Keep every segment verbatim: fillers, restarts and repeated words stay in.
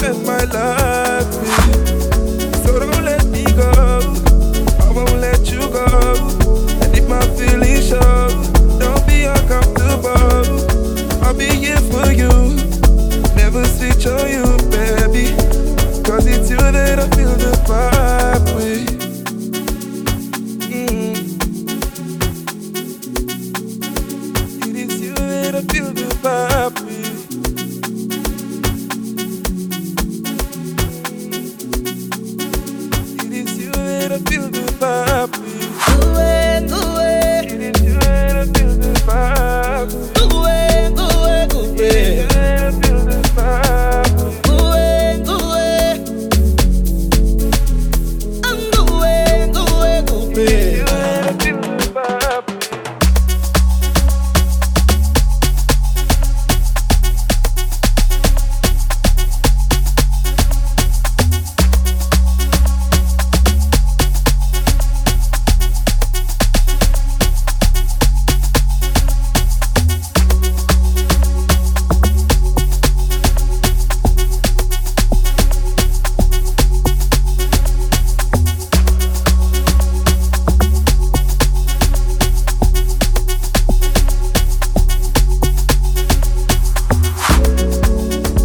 spend my life with. So don't let me go, I won't let you go. And if my feelings show, don't be uncomfortable. I'll be here for you, never switch on you, baby. Cause it's you that I feel the vibe with. Mm. It is you that I feel the vibe with. It is you that I feel the vibe with. Ooh, eh, ooh, eh. It is you that I feel the vibe with. Ooh, eh, ooh, eh, ooh, It is you eh. that I feel the vibe with. Ooh, eh, ooh, eh. I'm ooh, eh, ooh, eh, ooh, It is you eh. that I feel the vibe with.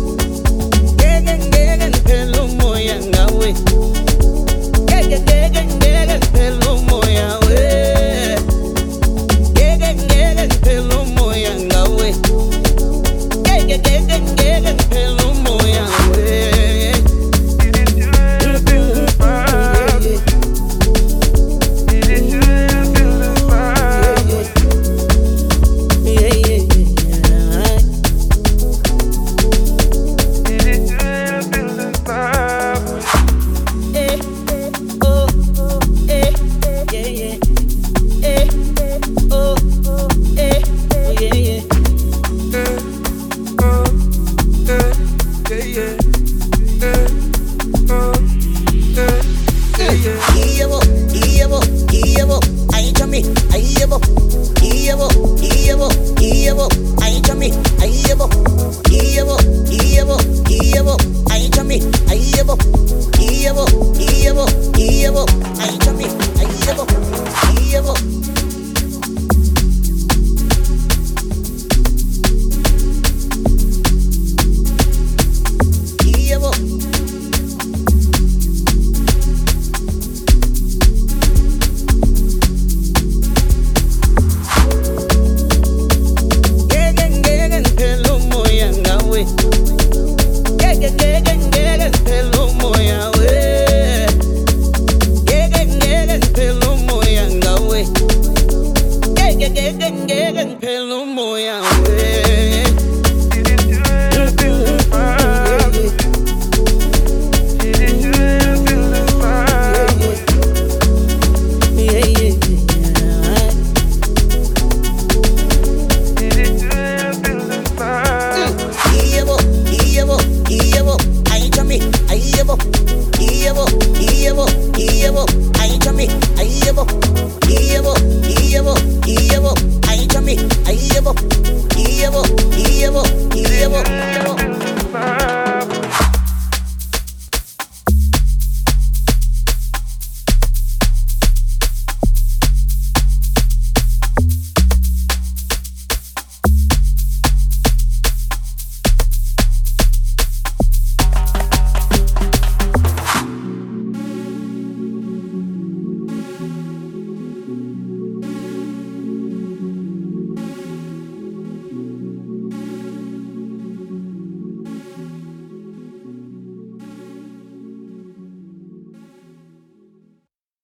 Gegen, gegen, pelo moya ngawe. Gegen, gegen,